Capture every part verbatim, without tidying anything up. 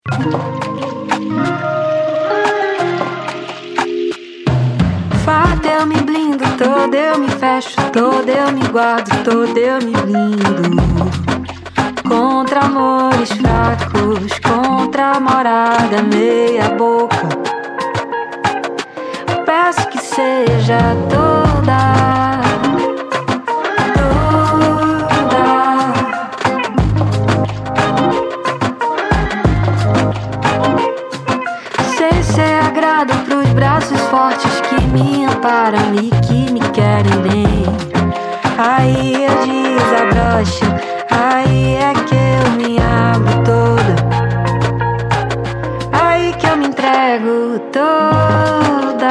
Fato eu me blindo, todo eu me fecho, todo eu me guardo, todo eu me blindo. Contra amores fracos, contra a morada meia boca. Peço que seja toda, toda. Sei ser agrado pros braços fortes que me amparam e que me querem bem. Aí eu desabrocho, aí é que eu me abro toda, aí que eu me entrego toda,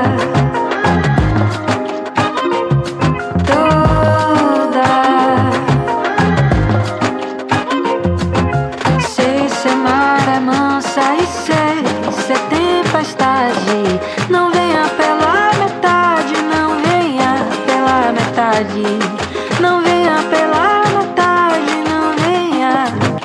toda. Sei ser maré mansa e sei ser tempestade. Não venha pela metade, não venha pela metade. Não venha pela metade, não venha.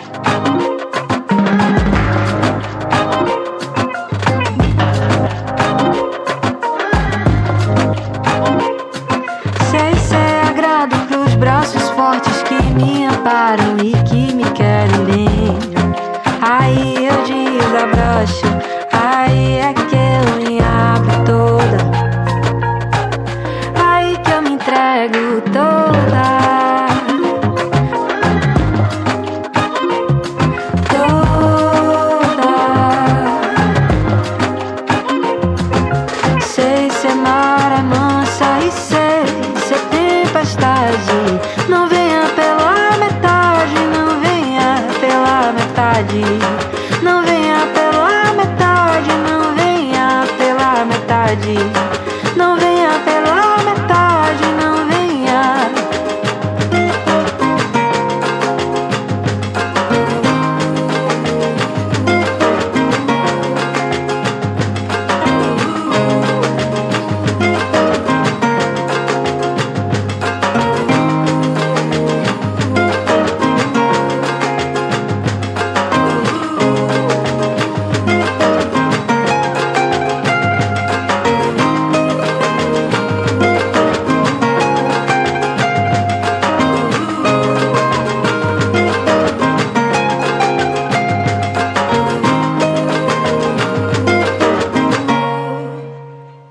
Sei ser agrado pros braços fortes que me amparam e que me querem bem. Aí eu desabrocho,